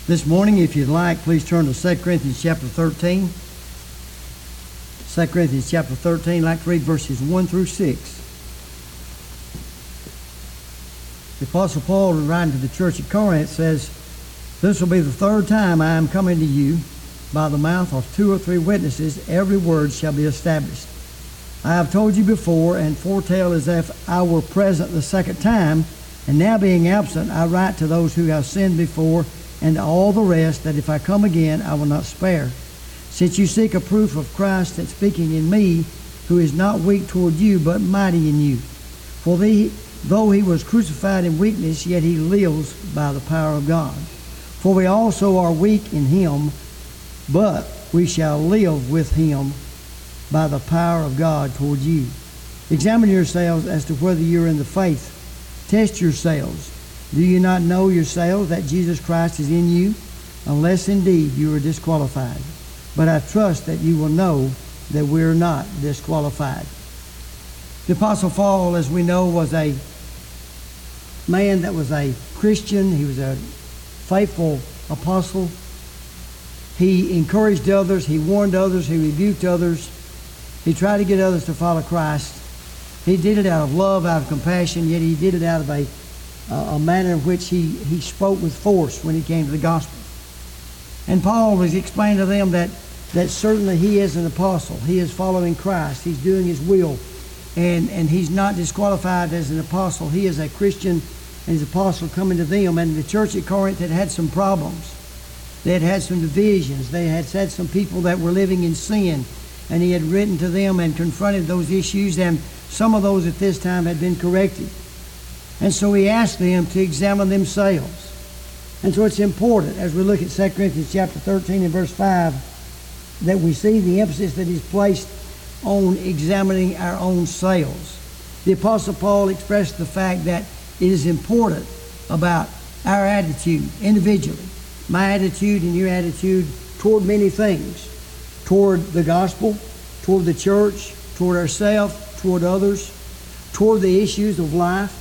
This morning, if you'd like, please turn to 2 Corinthians chapter 13. 2 Corinthians chapter 13, I'd like to read verses 1 through 6. The Apostle Paul, writing to the church at Corinth, says, "This will be the third time I am coming to you. By the mouth of 2 or 3 witnesses, every word shall be established. I have told you before, and foretell as if I were present the second time, and now being absent, I write to those who have sinned before, and to all the rest, that if I come again, I will not spare. Since you seek a proof of Christ that speaking in me, who is not weak toward you, but mighty in you. For though he was crucified in weakness, yet he lives by the power of God. For we also are weak in him, but we shall live with him by the power of God toward you. Examine yourselves as to whether you're in the faith. Test yourselves. Do you not know yourselves that Jesus Christ is in you? Unless indeed you are disqualified. But I trust that you will know that we are not disqualified." The Apostle Paul, as we know, was a man that was a Christian. He was a faithful apostle. He encouraged others. He warned others. He rebuked others. He tried to get others to follow Christ. He did it out of love, out of compassion, yet he did it out of a manner in which he spoke with force when he came to the gospel. And Paul was explaining to them that certainly he is an apostle. He is following Christ. He's doing his will. And he's not disqualified as an apostle. He is a Christian and his apostle coming to them. And the church at Corinth had some problems. They had some divisions. They had some people that were living in sin. And he had written to them and confronted those issues. And some of those at this time had been corrected. And so he asked them to examine themselves. And so it's important, as we look at 2 Corinthians chapter 13 and verse 5, that we see the emphasis that is placed on examining our own selves. The Apostle Paul expressed the fact that it is important about our attitude individually, my attitude and your attitude toward many things, toward the gospel, toward the church, toward ourselves, toward others, toward the issues of life.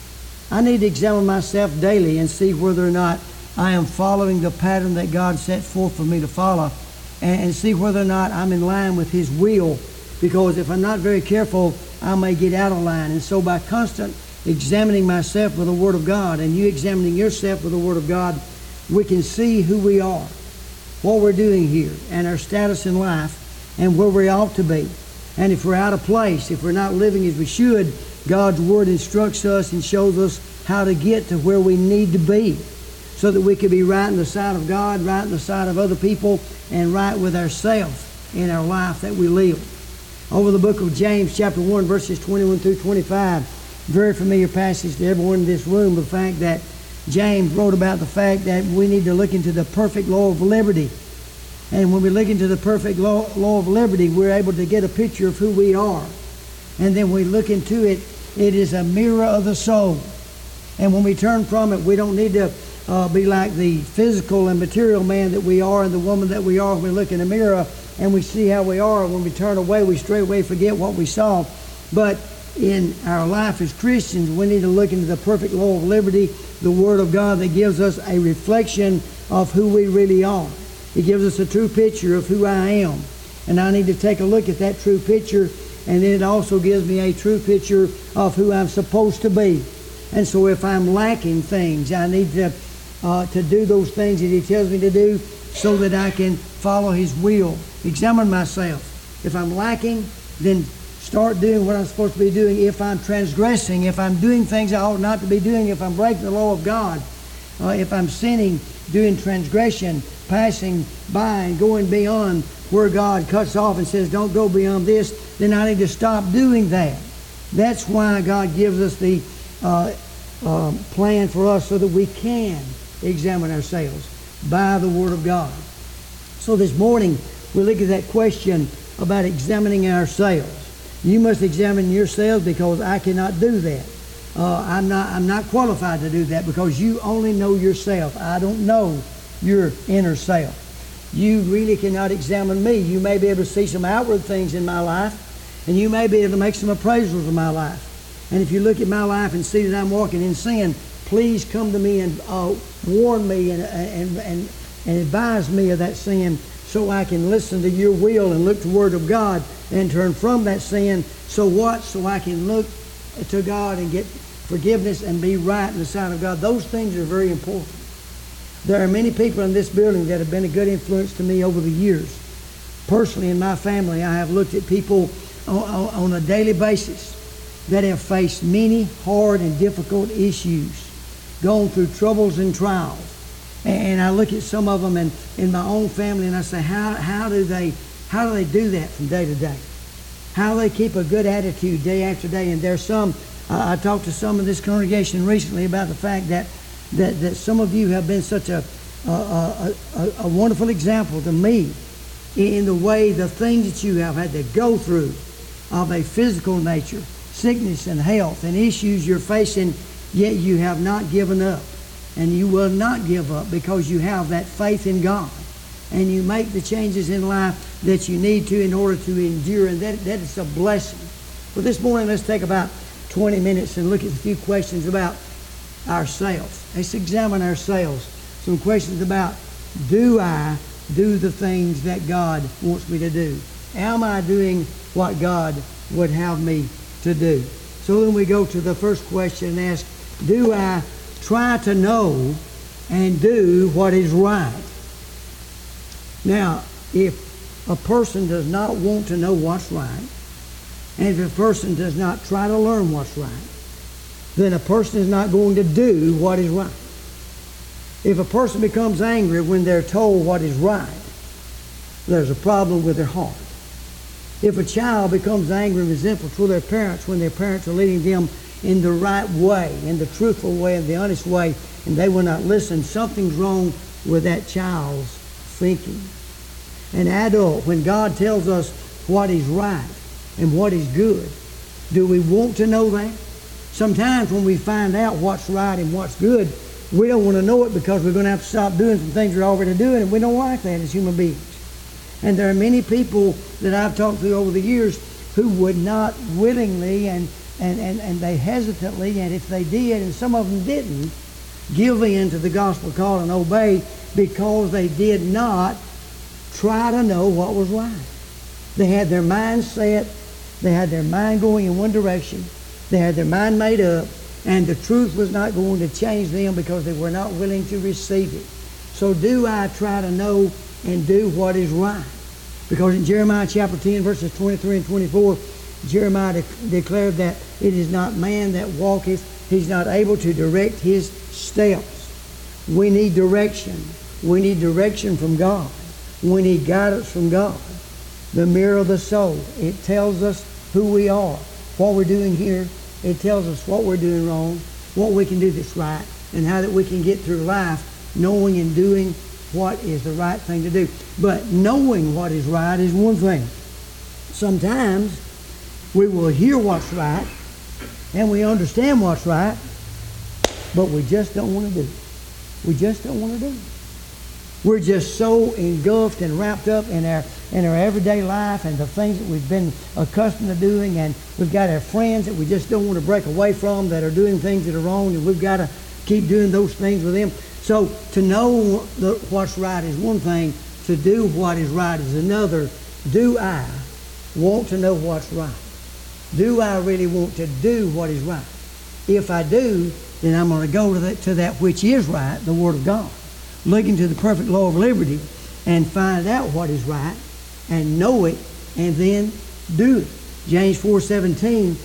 I need to examine myself daily and see whether or not I am following the pattern that God set forth for me to follow, and see whether or not I'm in line with his will, because if I'm not very careful, I may get out of line. And so by constant examining myself with the Word of God, and you examining yourself with the Word of God, we can see who we are, what we're doing here, and our status in life, and where we ought to be. And if we're out of place, if we're not living as we should, God's Word instructs us and shows us how to get to where we need to be, so that we can be right in the sight of God, right in the sight of other people, and right with ourselves in our life that we live. Over the book of James, chapter 1, verses 21 through 25, very familiar passage to everyone in this room, the fact that James wrote about the fact that we need to look into the perfect law of liberty. And when we look into the perfect law of liberty, we're able to get a picture of who we are. And then we look into it, it is a mirror of the soul. And when we turn from it, we don't need to be like the physical and material man that we are and the woman that we are when we look in the mirror and we see how we are. When we turn away, we straightway forget what we saw. But in our life as Christians, we need to look into the perfect law of liberty, the Word of God that gives us a reflection of who we really are. It gives us a true picture of who I am. And I need to take a look at that true picture, and then it also gives me a true picture of who I'm supposed to be. And so if I'm lacking things, I need to do those things that he tells me to do so that I can follow his will. Examine myself. If I'm lacking, then start doing what I'm supposed to be doing. If I'm transgressing, if I'm doing things I ought not to be doing, if I'm breaking the law of God, if I'm sinning, doing transgression, passing by and going beyond where God cuts off and says, don't go beyond this, then I need to stop doing that. That's why God gives us the plan for us so that we can examine ourselves by the Word of God. So this morning, we look at that question about examining ourselves. You must examine yourselves because I cannot do that. I'm not qualified to do that because you only know yourself. I don't know your inner self. You really cannot examine me. You may be able to see some outward things in my life, and you may be able to make some appraisals of my life. And if you look at my life and see that I'm walking in sin, please come to me and warn me and and advise me of that sin so I can listen to your will and look to the Word of God and turn from that sin. So what? So I can look to God and get forgiveness and be right in the sight of God. Those things are very important. There are many people in this building that have been a good influence to me over the years. Personally, in my family, I have looked at people on a daily basis that have faced many hard and difficult issues, gone through troubles and trials. And I look at some of them in my own family, and I say, how do they do that from day to day? How do they keep a good attitude day after day? And there's some, I talked to some of this congregation recently about the fact that some of you have been such a wonderful example to me in the way, the things that you have had to go through of a physical nature, sickness and health and issues you're facing, yet you have not given up. And you will not give up because you have that faith in God. And you make the changes in life that you need to in order to endure. And that is a blessing. But this morning, let's take about 20 minutes and look at a few questions about ourselves. Let's examine ourselves. Some questions about, do I do the things that God wants me to do? Am I doing what God would have me to do? So then we go to the first question and ask, do I try to know and do what is right? Now, if a person does not want to know what's right, and if a person does not try to learn what's right, then a person is not going to do what is right. If a person becomes angry when they're told what is right, there's a problem with their heart. If a child becomes angry and resentful toward their parents when their parents are leading them in the right way, in the truthful way, in the honest way, and they will not listen, something's wrong with that child's thinking. An adult, when God tells us what is right and what is good, do we want to know that? Sometimes when we find out what's right and what's good, we don't want to know it because we're going to have to stop doing some things we're already doing, and we don't like that as human beings. And there are many people that I've talked to over the years who would not willingly and they hesitantly, and if they did, and some of them didn't, give in to the gospel call and obey because they did not try to know what was right. They had their mind set, they had their mind going in one direction, they had their mind made up, and the truth was not going to change them because they were not willing to receive it. So do I try to know and do what is right? Because in Jeremiah chapter 10, verses 23 and 24, Jeremiah declared that it is not man that walketh, he's not able to direct his steps. We need direction. We need direction from God. We need guidance from God. The mirror of the soul, it tells us who we are, what we're doing here. It tells us what we're doing wrong, what we can do that's right, and how that we can get through life knowing and doing what is the right thing to do. But knowing what is right is one thing. Sometimes we will hear what's right and we understand what's right, but we just don't want to do it. We just don't want to do it. We're just so engulfed and wrapped up in our everyday life and the things that we've been accustomed to doing, and we've got our friends that we just don't want to break away from that are doing things that are wrong, and we've got to keep doing those things with them. So to know what's right is one thing. To do what is right is another. Do I want to know what's right? Do I really want to do what is right? If I do, then I'm going to go to that which is right, the Word of God. Look into the perfect law of liberty and find out what is right and know it and then do it. James 4:17,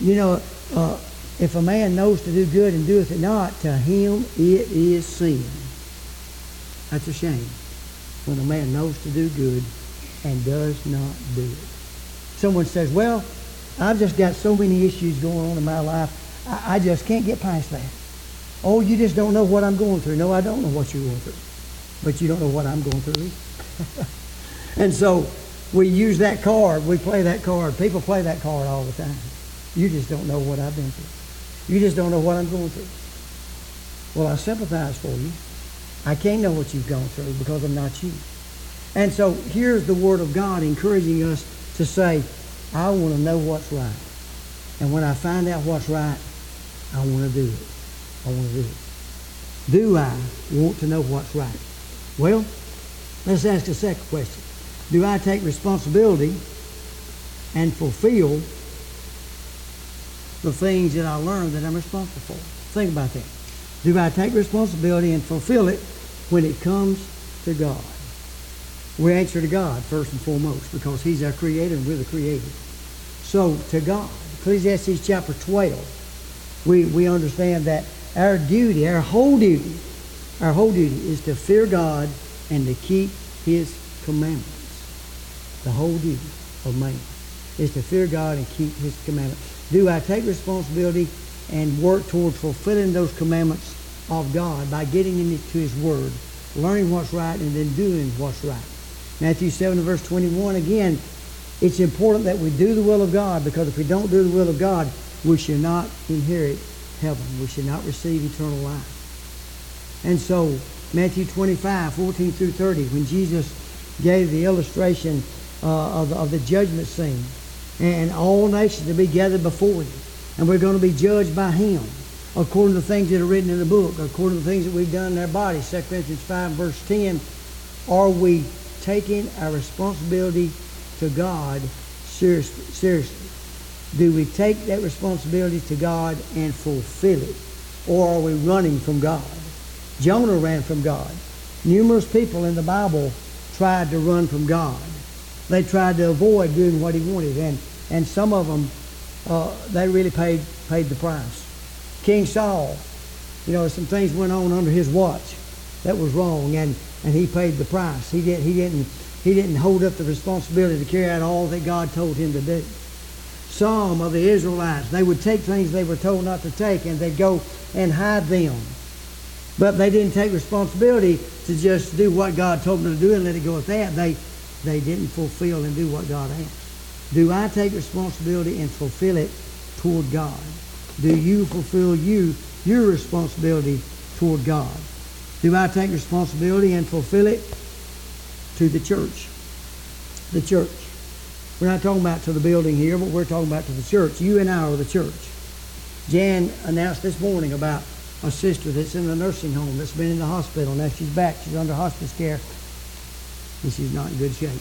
if a man knows to do good and doeth it not, to him it is sin. That's a shame when a man knows to do good and does not do it. Someone says, well, I've just got so many issues going on in my life, I just can't get past that. Oh, you just don't know what I'm going through. No, I don't know what you're going through. But you don't know what I'm going through. And so we use that card. We play that card. People play that card all the time. You just don't know what I've been through. You just don't know what I'm going through. Well, I sympathize for you. I can't know what you've gone through because I'm not you. And so here's the Word of God encouraging us to say, I want to know what's right. And when I find out what's right, I want to do it. I want to do it. Do I want to know what's right? Well, let's ask a second question. Do I take responsibility and fulfill the things that I learned that I'm responsible for? Think about that. Do I take responsibility and fulfill it when it comes to God? We answer to God first and foremost because He's our Creator and we're the created. So, to God. Ecclesiastes chapter 12, we understand that our duty, our whole duty is to fear God and to keep His commandments. The whole duty of man is to fear God and keep His commandments. Do I take responsibility and work toward fulfilling those commandments of God by getting into His Word, learning what's right, and then doing what's right? Matthew 7 and verse 21, again, it's important that we do the will of God, because if we don't do the will of God, we shall not inherit heaven. We shall not receive eternal life. And so, Matthew 25, 14 through 30, when Jesus gave the illustration of the judgment scene, and all nations will be gathered before Him, and we're going to be judged by Him according to the things that are written in the book, according to the things that we've done in our bodies. 2 Corinthians 5 verse 10, are we taking our responsibility to God seriously? Do we take that responsibility to God and fulfill it? Or are we running from God? Jonah ran from God. Numerous people in the Bible tried to run from God. They tried to avoid doing what He wanted. And some of them, they really paid the price. King Saul, some things went on under his watch that was wrong, and he paid the price. He didn't hold up the responsibility to carry out all that God told him to do. Some of the Israelites, they would take things they were told not to take, and they'd go and hide them. But they didn't take responsibility to just do what God told them to do and let it go at that. They didn't fulfill and do what God asked. Do I take responsibility and fulfill it toward God? Do you fulfill your responsibility toward God? Do I take responsibility and fulfill it to the church? The church. We're not talking about to the building here, but we're talking about to the church. You and I are the church. Jan announced this morning about a sister that's in the nursing home, that's been in the hospital. Now she's back. She's under hospice care, and she's not in good shape.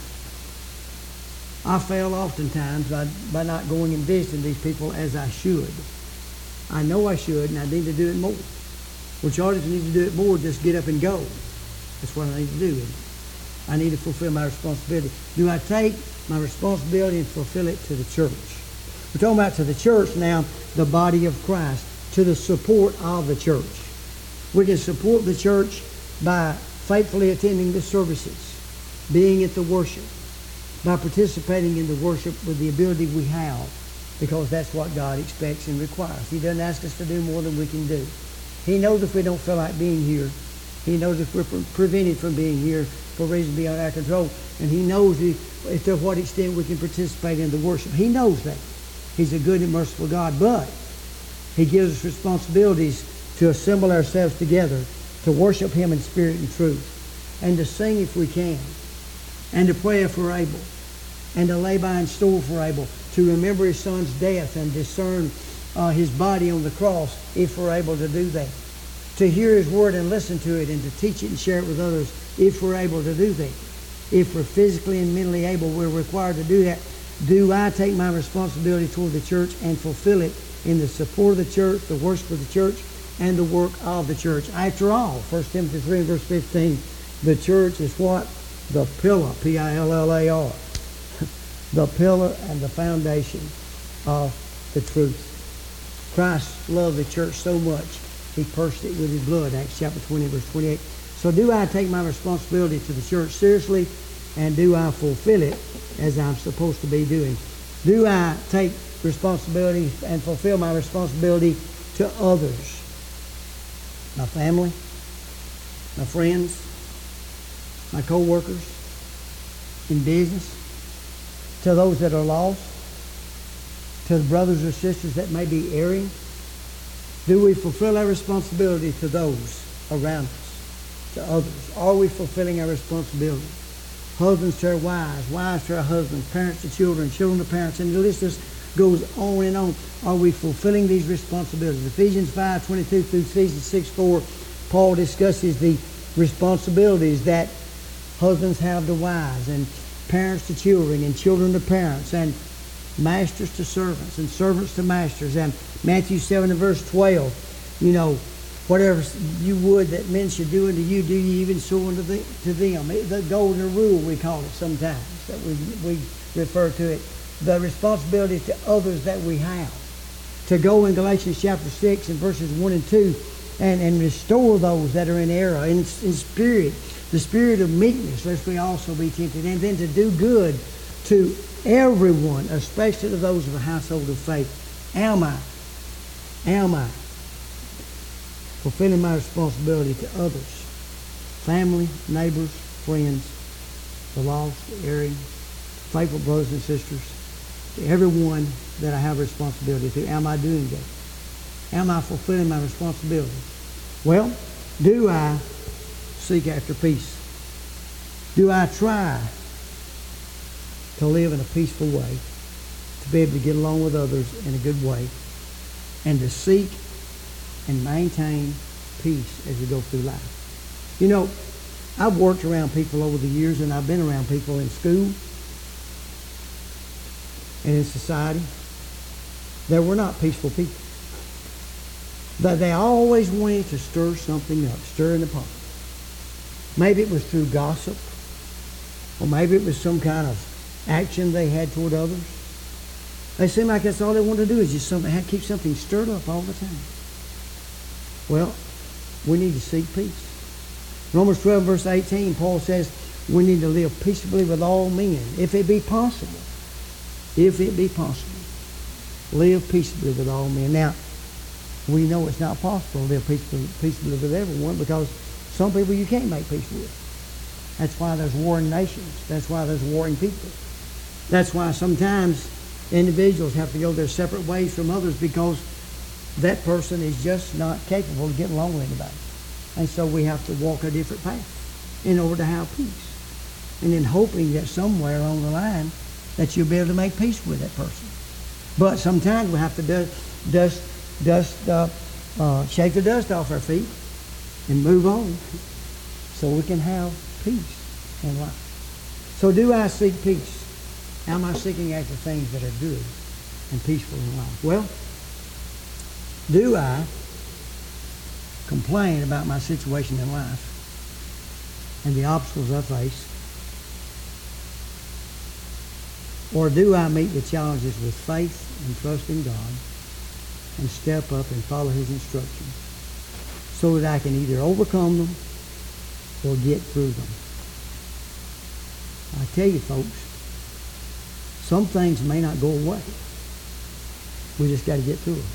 I fail oftentimes by not going and visiting these people as I should. I know I should, and I need to do it more. Well, Charlie, if you need to do it more, just get up and go. That's what I need to do. I need to fulfill my responsibility. Do I take my responsibility and fulfill it to the church? We're talking about to the church now, the body of Christ, to the support of the church. We can support the church by faithfully attending the services, being at the worship, by participating in the worship with the ability we have, because that's what God expects and requires. He doesn't ask us to do more than we can do. He knows if we don't feel like being here. He knows if we're prevented from being here for reasons beyond our control. And He knows if to what extent we can participate in the worship. He knows that. He's a good and merciful God. But He gives us responsibilities to assemble ourselves together, to worship Him in spirit and truth, and to sing if we can, and to pray if we're able, and to lay by in store if we're able, to remember His Son's death and discern His body on the cross if we're able to do that, to hear His Word and listen to it, and to teach it and share it with others if we're able to do that. If we're physically and mentally able, we're required to do that. Do I take my responsibility toward the church and fulfill it in the support of the church, the worship of the church, and the work of the church? After all, 1 Timothy 3 verse 15, the church is what? The pillar, P-I-L-L-A-R. The pillar and the foundation of the truth. Christ loved the church so much, He purchased it with His blood, Acts chapter 20, verse 28. So do I take my responsibility to the church seriously, and do I fulfill it as I'm supposed to be doing? Do I take responsibility and fulfill my responsibility to others? My family, my friends, my co-workers, in business, to those that are lost, to the brothers or sisters that may be erring? Do we fulfill our responsibility to those around us, to others? Are we fulfilling our responsibility? Husbands to our wives, wives to our husbands, parents to children, children to parents, and the list just goes on and on. Are we fulfilling these responsibilities? Ephesians 5:22 through Ephesians 6:4, Paul discusses the responsibilities that husbands have to wives, and parents to children, and children to parents, and masters to servants, and servants to masters. And Matthew 7 and verse 12, whatever you would that men should do unto you, do ye even so unto them. The golden rule, we call it sometimes, that we refer to it. The responsibility to others that we have. To go in Galatians chapter 6 and verses 1 and 2 and restore those that are in error, in spirit, the spirit of meekness, lest we also be tempted. And then to do good to everyone, especially to those of the household of faith. Am I fulfilling my responsibility to others? Family, neighbors, friends, the lost, the erring, faithful brothers and sisters, to everyone that I have responsibility to. Am I doing that? Am I fulfilling my responsibility? Well, do I seek after peace? Do I try to live in a peaceful way, to be able to get along with others in a good way, and to seek and maintain peace as we go through life? I've worked around people over the years, and I've been around people in school and in society that were not peaceful people. But they always wanted to stir something up, stir in the pot. Maybe it was through gossip, or maybe it was some kind of action they had toward others. They seem like that's all they want to do, is just keep something stirred up all the time. Well, we need to seek peace. Romans 12 verse 18, Paul says we need to live peaceably with all men, if it be possible. If it be possible. Live peaceably with all men. Now, we know it's not possible to live peaceably with everyone, because some people you can't make peace with. That's why there's warring nations. That's why there's warring people. That's why sometimes individuals have to go their separate ways from others, because that person is just not capable of getting along with anybody. And so we have to walk a different path in order to have peace. And then hoping that somewhere along the line that you'll be able to make peace with that person. But sometimes we have to shake the dust off our feet and move on so we can have peace in life. So do I seek peace? Am I seeking after things that are good and peaceful in life? Well, do I complain about my situation in life and the obstacles I face? Or do I meet the challenges with faith and trust in God and step up and follow His instructions so that I can either overcome them or get through them? I tell you, folks, some things may not go away. We just got to get through them.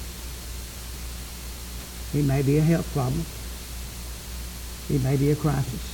It may be a health problem. It may be a crisis.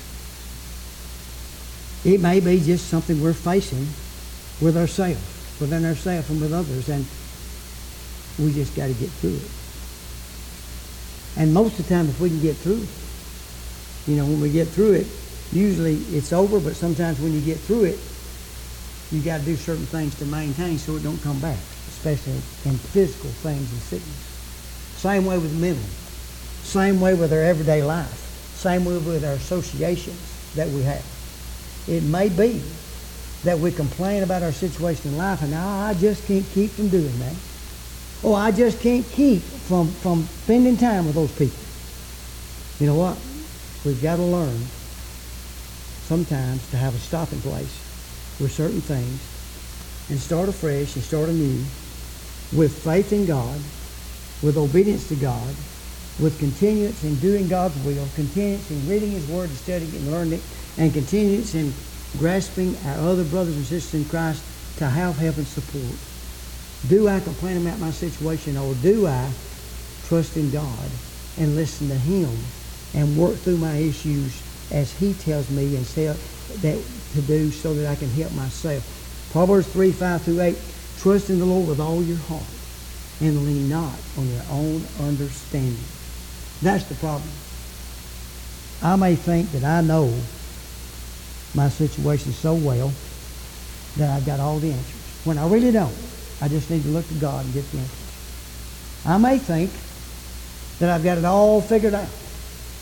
It may be just something we're facing with ourselves, within ourselves and with others, and we just got to get through it. And most of the time, if we can get through it, when we get through it, usually it's over, but sometimes when you get through it, you got to do certain things to maintain so it don't come back, especially in physical things and sickness. Same way with mental. Same way with our everyday life. Same way with our associations that we have. It may be that we complain about our situation in life, and I just can't keep from doing that. Oh, I just can't keep from spending time with those people. You know what? We've got to learn sometimes to have a stopping place with certain things and start afresh and start anew with faith in God, with obedience to God, with continuance in doing God's will, continuance in reading His Word and studying and learning it, and continuance in grasping our other brothers and sisters in Christ to have help and support. Do I complain about my situation, or do I trust in God and listen to Him and work through my issues as He tells me and say that to do so that I can help myself? Proverbs 3:5-8, trust in the Lord with all your heart and lean not on your own understanding. That's the problem. I may think that I know my situation so well that I've got all the answers, when I really don't. I just need to look to God and get the answers. I may think that I've got it all figured out,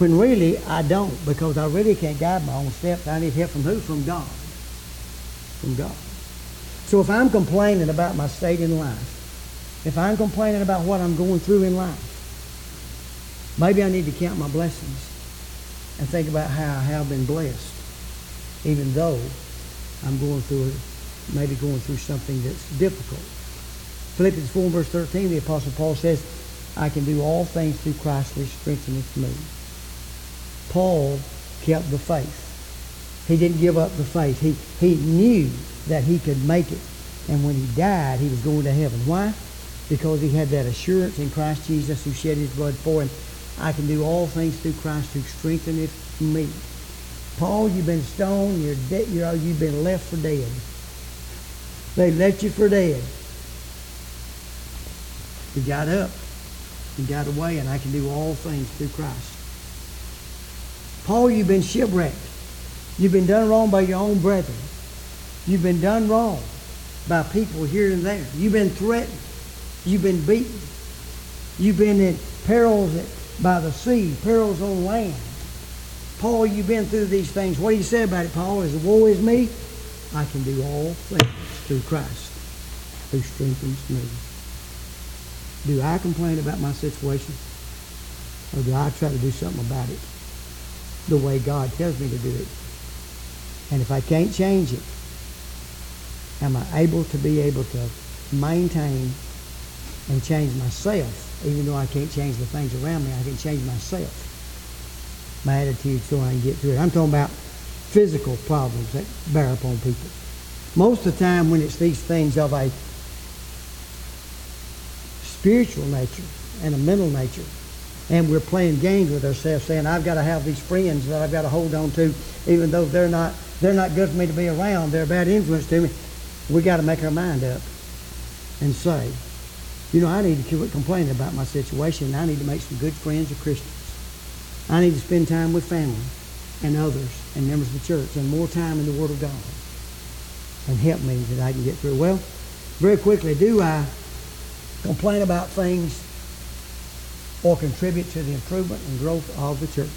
When really I don't, because I really can't guide my own steps. I need help from who? From God. From God. So if I'm complaining about my state in life, if I'm complaining about what I'm going through in life, maybe I need to count my blessings and think about how I have been blessed, even though I'm going through something that's difficult. Philippians 4 verse 13, the Apostle Paul says, I can do all things through Christ which strengtheneth me. Paul kept the faith. He didn't give up the faith. He knew that he could make it. And when he died, he was going to heaven. Why? Because he had that assurance in Christ Jesus who shed his blood for him. I can do all things through Christ who strengtheneth me. Paul, you've been stoned. You're dead. You've been left for dead. They left you for dead. You got up. You got away, and I can do all things through Christ. Paul, you've been shipwrecked. You've been done wrong by your own brethren. You've been done wrong by people here and there. You've been threatened. You've been beaten. You've been in perils by the sea, perils on land. Paul, you've been through these things. What do you say about it, Paul? Is woe is me? I can do all things through Christ who strengthens me. Do I complain about my situation? Or do I try to do something about it the way God tells me to do it? And if I can't change it, am I able to maintain and change myself? Even though I can't change the things around me, I can change myself. My attitude so I can get through it. I'm talking about physical problems that bear upon people. Most of the time when it's these things of a spiritual nature and a mental nature, and we're playing games with ourselves saying, I've got to have these friends that I've got to hold on to, even though they're not good for me to be around, they're a bad influence to me. We got to make our mind up and say, I need to quit complaining about my situation, and I need to make some good friends or Christians. I need to spend time with family and others and members of the church and more time in the Word of God and help me that I can get through. Well, very quickly, do I complain about things or contribute to the improvement and growth of the church?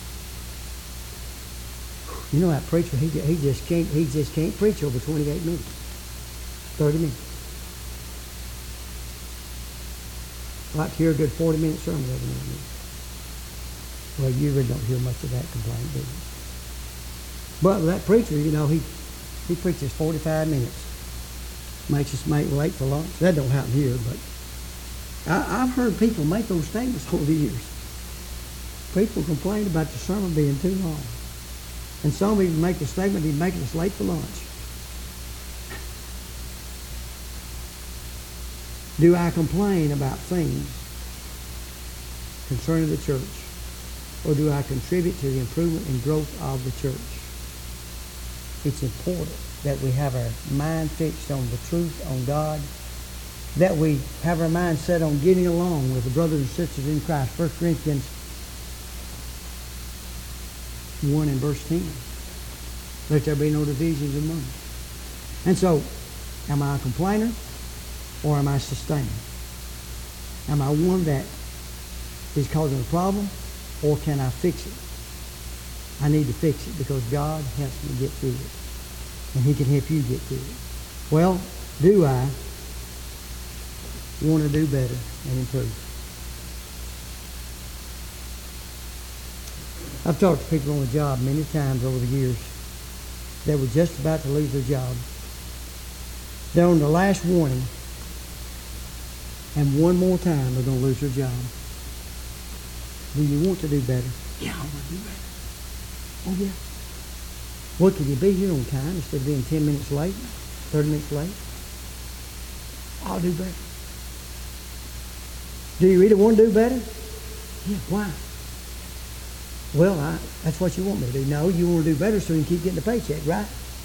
That preacher, he just can't preach over 28 minutes, 30 minutes. I'd like to hear a good 40-minute sermon every now and then. Well, you really don't hear much of that complaint, do you? But that preacher, he preaches 45 minutes. Makes us late for lunch. That don't happen here, but I've heard people make those statements over the years. People complain about the sermon being too long. And some even make the statement, he's making us late for lunch. Do I complain about things concerning the church? Or do I contribute to the improvement and growth of the church? It's important that we have our mind fixed on the truth, on God, that we have our mind set on getting along with the brothers and sisters in Christ. 1 Corinthians 1 and verse 10. Let there be no divisions among us. And so, am I a complainer or am I a sustainer? Am I one that is causing a problem, or can I fix it? I need to fix it because God helps me get through it. And He can help you get through it. Well, do I want to do better and improve? I've talked to people on the job many times over the years that were just about to lose their job. They're on the last warning, and one more time they're going to lose their job. Do you want to do better? Yeah, I want to do better. Oh, yeah. Well, can you be here on time instead of being 10 minutes late, 30 minutes late? I'll do better. Do you really want to do better? Yeah, why? Well, that's what you want me to do. No, you want to do better so you can keep getting the paycheck, right?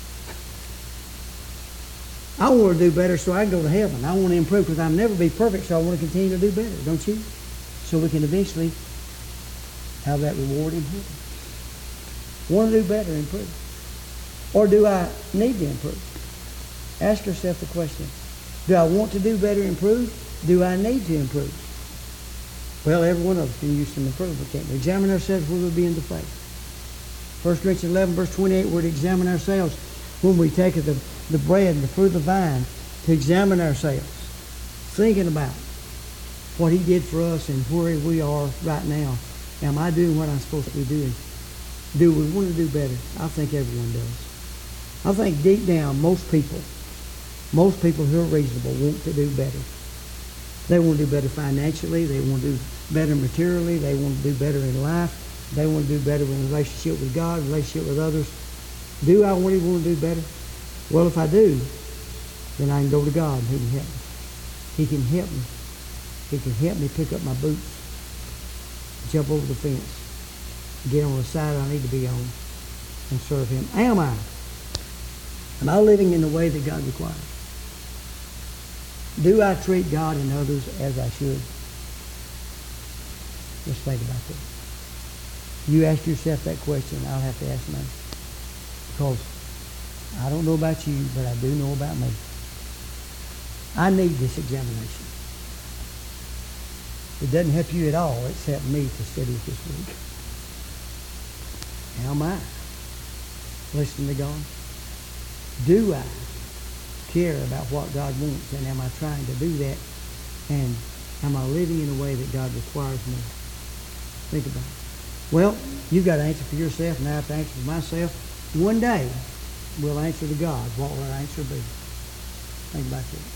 I want to do better so I can go to heaven. I want to improve because I'll never be perfect, so I want to continue to do better, don't you? So we can eventually have that reward in heaven. Want to do better, improve. Or do I need to improve? Ask yourself the question, do I want to do better, improve? Do I need to improve? Well, every one of us can use some improvement, can't we? Examine ourselves whether we be in the faith. 1 Corinthians 11, verse 28, we're to examine ourselves when we take the bread and the fruit of the vine, to examine ourselves, thinking about what He did for us and where we are right now. Am I doing what I'm supposed to be doing? Do we want to do better? I think everyone does. I think deep down, most people who are reasonable want to do better. They want to do better financially. They want to do better materially. They want to do better in life. They want to do better in relationship with God, relationship with others. Do I really want to do better? Well, if I do, then I can go to God and He can help me. He can help me. He can help me pick up my boots, jump over the fence, get on the side I need to be on, and serve Him. Am I living in the way that God requires? Do I treat God and others as I should? Let's think about that. You ask yourself that question, I'll have to ask mine. Because I don't know about you, but I do know about me. I need this examination. It doesn't help you at all. It's helped me to study it this week. Am I listening to God? Do I care about what God wants, and am I trying to do that? And am I living in a way that God requires me? Think about it. Well, you've got to answer for yourself, and I have to answer for myself. One day, we'll answer to God. What will our answer be? Think about that.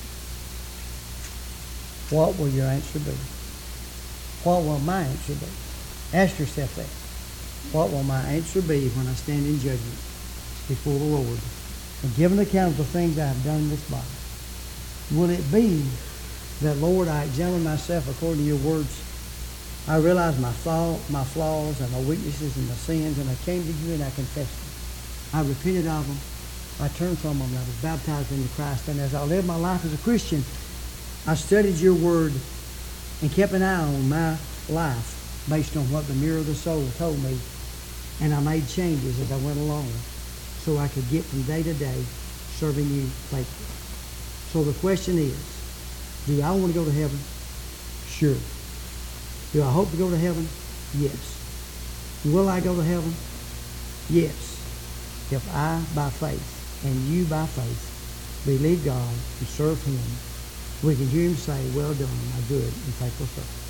What will your answer be? What will my answer be? Ask yourself that. What will my answer be when I stand in judgment before the Lord and give an account of the things I have done in this body? Will it be that, Lord, I examine myself according to your words? I realize my flaws and my weaknesses and my sins, and I came to you and I confessed them. I repented of them. I turned from them. I was baptized into Christ. And as I lived my life as a Christian, I studied your word and kept an eye on my life based on what the mirror of the soul told me. And I made changes as I went along so I could get from day to day serving you faithfully. So the question is, do I want to go to heaven? Sure. Do I hope to go to heaven? Yes. Will I go to heaven? Yes. If I, by faith, and you by faith, believe God and serve Him, we can hear Him say, well done, my good and faithful servant.